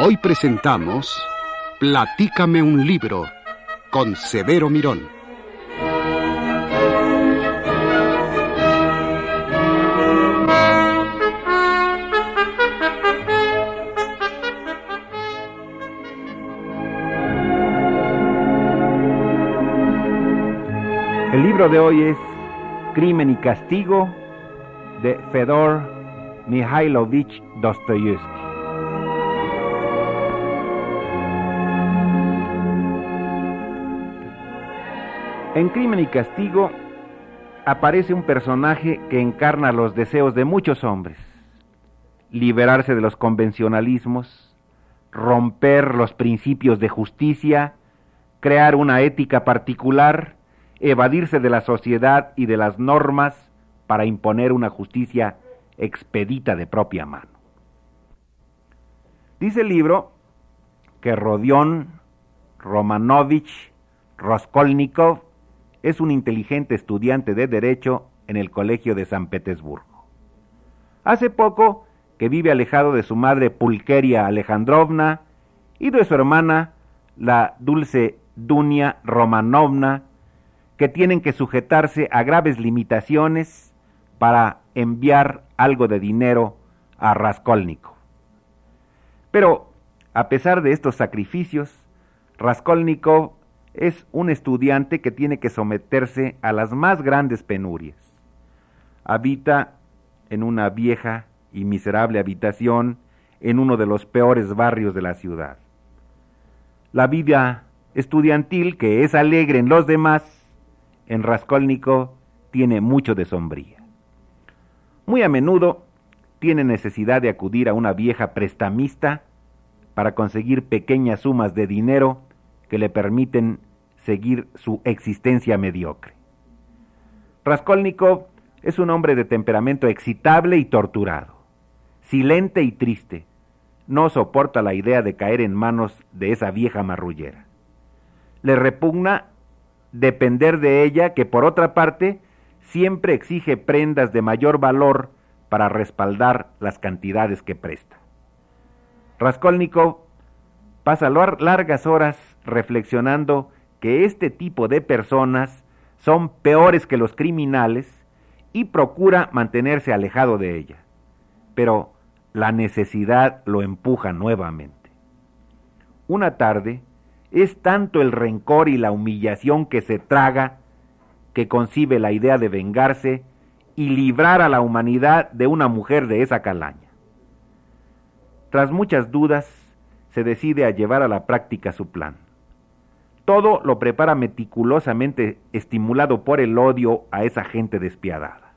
Hoy presentamos Platícame un libro con Severo Mirón. El libro de hoy es Crimen y Castigo de Fedor Mikhailovich Dostoyevsky. En Crimen y Castigo aparece un personaje que encarna los deseos de muchos hombres: liberarse de los convencionalismos, romper los principios de justicia, crear una ética particular, evadirse de la sociedad y de las normas para imponer una justicia expedita de propia mano. Dice el libro que Rodion Romanovich Raskolnikov es un inteligente estudiante de Derecho en el Colegio de San Petersburgo. Hace poco que vive alejado de su madre Pulkeria Alejandrovna y de su hermana, la dulce Dunia Romanovna, que tienen que sujetarse a graves limitaciones para enviar algo de dinero a Raskolnikov. Pero, a pesar de estos sacrificios, Raskolnikov es un estudiante que tiene que someterse a las más grandes penurias. Habita en una vieja y miserable habitación en uno de los peores barrios de la ciudad. La vida estudiantil, que es alegre en los demás, en Raskolnikov tiene mucho de sombría. Muy a menudo tiene necesidad de acudir a una vieja prestamista para conseguir pequeñas sumas de dinero que le permiten seguir su existencia mediocre. Raskolnikov es un hombre de temperamento excitable y torturado, silente y triste. No soporta la idea de caer en manos de esa vieja marrullera. Le repugna depender de ella, que por otra parte siempre exige prendas de mayor valor para respaldar las cantidades que presta. Raskolnikov pasa largas horas reflexionando que este tipo de personas son peores que los criminales y procura mantenerse alejado de ella, pero la necesidad lo empuja nuevamente. Una tarde, es tanto el rencor y la humillación que se traga que concibe la idea de vengarse y librar a la humanidad de una mujer de esa calaña. Tras muchas dudas, se decide a llevar a la práctica su plan. Todo lo prepara meticulosamente, estimulado por el odio a esa gente despiadada.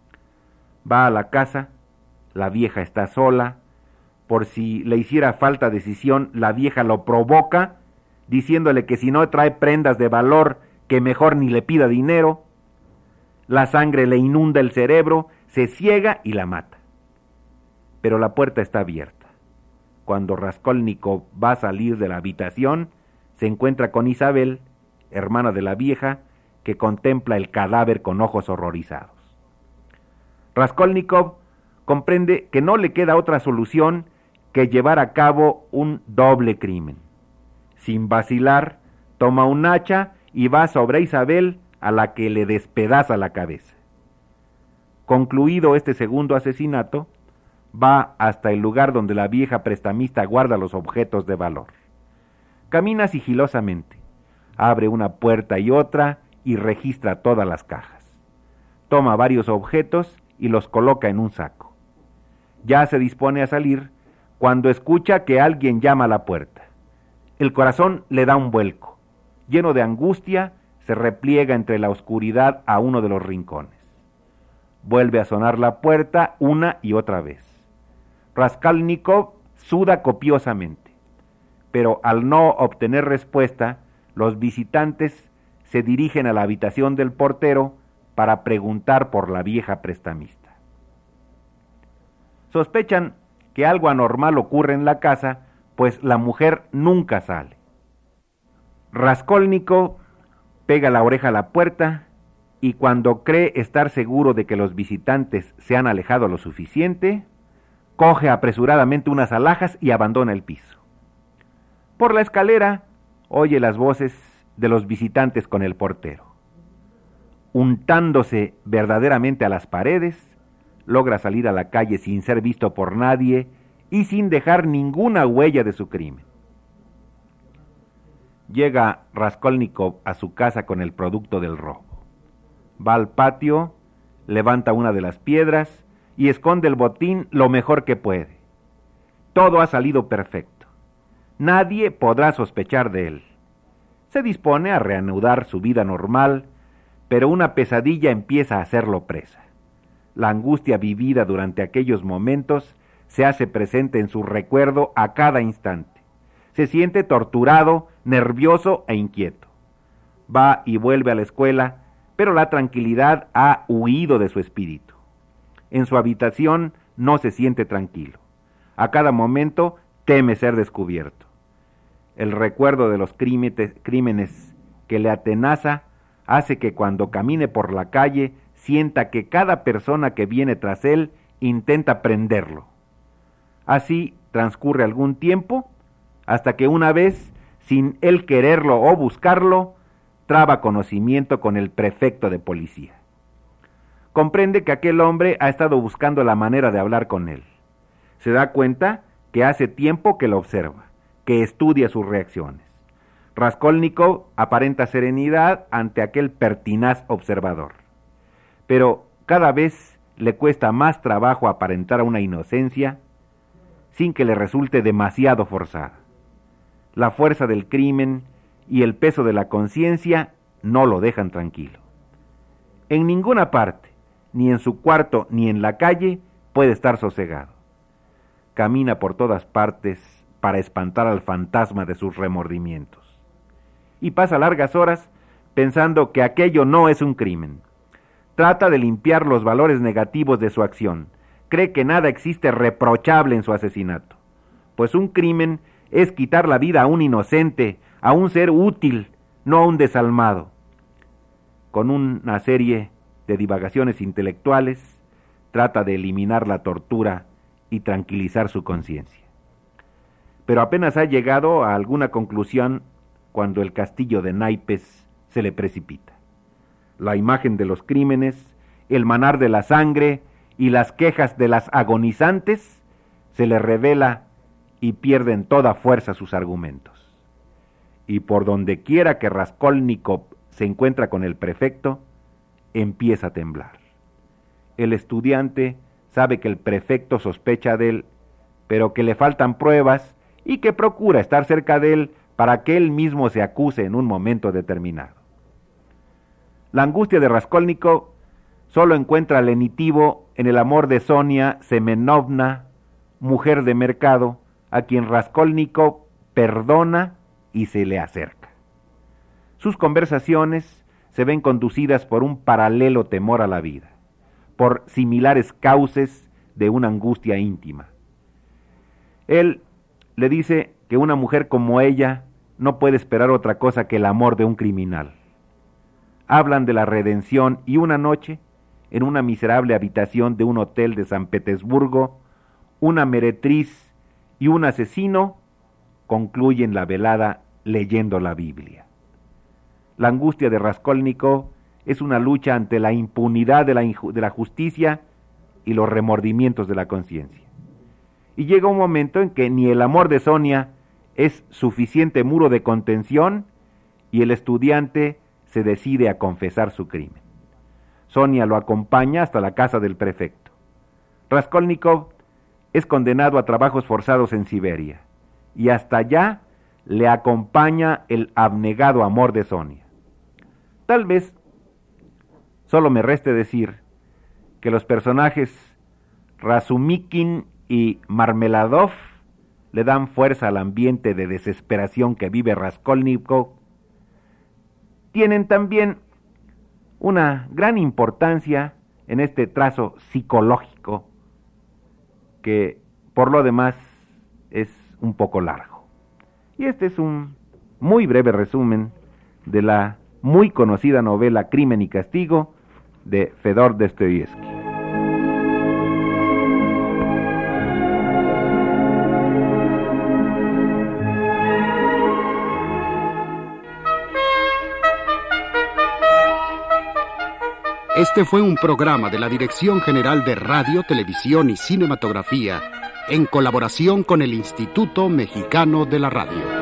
Va a la casa, la vieja está sola. Por si le hiciera falta decisión, la vieja lo provoca, diciéndole que si no trae prendas de valor, que mejor ni le pida dinero. La sangre le inunda el cerebro, se ciega y la mata. Pero la puerta está abierta. Cuando Raskolnikov va a salir de la habitación, se encuentra con Isabel, hermana de la vieja, que contempla el cadáver con ojos horrorizados. Raskolnikov comprende que no le queda otra solución que llevar a cabo un doble crimen. Sin vacilar, toma un hacha y va sobre Isabel, a la que le despedaza la cabeza. Concluido este segundo asesinato, va hasta el lugar donde la vieja prestamista guarda los objetos de valor. Camina sigilosamente, abre una puerta y otra y registra todas las cajas. Toma varios objetos y los coloca en un saco. Ya se dispone a salir cuando escucha que alguien llama a la puerta. El corazón le da un vuelco. Lleno de angustia, se repliega entre la oscuridad a uno de los rincones. Vuelve a sonar la puerta una y otra vez. Raskolnikov suda copiosamente, pero al no obtener respuesta, los visitantes se dirigen a la habitación del portero para preguntar por la vieja prestamista. Sospechan que algo anormal ocurre en la casa, pues la mujer nunca sale. Raskolnikov pega la oreja a la puerta y cuando cree estar seguro de que los visitantes se han alejado lo suficiente, coge apresuradamente unas alhajas y abandona el piso. Por la escalera oye las voces de los visitantes con el portero. Untándose verdaderamente a las paredes, logra salir a la calle sin ser visto por nadie y sin dejar ninguna huella de su crimen. Llega Raskolnikov a su casa con el producto del robo. Va al patio, levanta una de las piedras y esconde el botín lo mejor que puede. Todo ha salido perfecto. Nadie podrá sospechar de él. Se dispone a reanudar su vida normal, pero una pesadilla empieza a hacerlo presa. La angustia vivida durante aquellos momentos se hace presente en su recuerdo a cada instante. Se siente torturado, nervioso e inquieto. Va y vuelve a la escuela, pero la tranquilidad ha huido de su espíritu. En su habitación no se siente tranquilo. A cada momento teme ser descubierto. El recuerdo de los crímenes que le atenaza hace que cuando camine por la calle sienta que cada persona que viene tras él intenta prenderlo. Así transcurre algún tiempo, hasta que una vez, sin él quererlo o buscarlo, traba conocimiento con el prefecto de policía. Comprende que aquel hombre ha estado buscando la manera de hablar con él. Se da cuenta que hace tiempo que lo observa, que estudia sus reacciones. Raskolnikov aparenta serenidad ante aquel pertinaz observador, pero cada vez le cuesta más trabajo aparentar una inocencia sin que le resulte demasiado forzada. La fuerza del crimen y el peso de la conciencia no lo dejan tranquilo. En ninguna parte, ni en su cuarto ni en la calle, puede estar sosegado. Camina por todas partes para espantar al fantasma de sus remordimientos. Y pasa largas horas pensando que aquello no es un crimen. Trata de limpiar los valores negativos de su acción. Cree que nada existe reprochable en su asesinato, pues un crimen es quitar la vida a un inocente, a un ser útil, no a un desalmado. Con una serie de divagaciones intelectuales, trata de eliminar la tortura y tranquilizar su conciencia. Pero apenas ha llegado a alguna conclusión cuando el castillo de naipes se le precipita. La imagen de los crímenes, el manar de la sangre y las quejas de las agonizantes se le revela y pierden toda fuerza sus argumentos. Y por donde quiera que Raskolnikov se encuentra con el prefecto, empieza a temblar. El estudiante sabe que el prefecto sospecha de él, pero que le faltan pruebas y que procura estar cerca de él para que él mismo se acuse en un momento determinado. La angustia de Raskolnikov solo encuentra lenitivo en el amor de Sonia Semenovna, mujer de mercado, a quien Raskolnikov perdona y se le acerca. Sus conversaciones se ven conducidas por un paralelo temor a la vida, por similares cauces de una angustia íntima. Él le dice que una mujer como ella no puede esperar otra cosa que el amor de un criminal. Hablan de la redención y una noche, en una miserable habitación de un hotel de San Petersburgo, una meretriz y un asesino concluyen la velada leyendo la Biblia. La angustia de Raskolnikov es una lucha ante la impunidad de la justicia y los remordimientos de la conciencia. Y llega un momento en que ni el amor de Sonia es suficiente muro de contención y el estudiante se decide a confesar su crimen. Sonia lo acompaña hasta la casa del prefecto. Raskolnikov es condenado a trabajos forzados en Siberia y hasta allá le acompaña el abnegado amor de Sonia. Tal vez solo me reste decir que los personajes Razumikin y Marmeladov le dan fuerza al ambiente de desesperación que vive Raskolnikov. Tienen también una gran importancia en este trazo psicológico que por lo demás es un poco largo. Y este es un muy breve resumen de la muy conocida novela Crimen y Castigo de Fedor Dostoyevski. Este fue un programa de la Dirección General de Radio, Televisión y Cinematografía, en colaboración con el Instituto Mexicano de la Radio.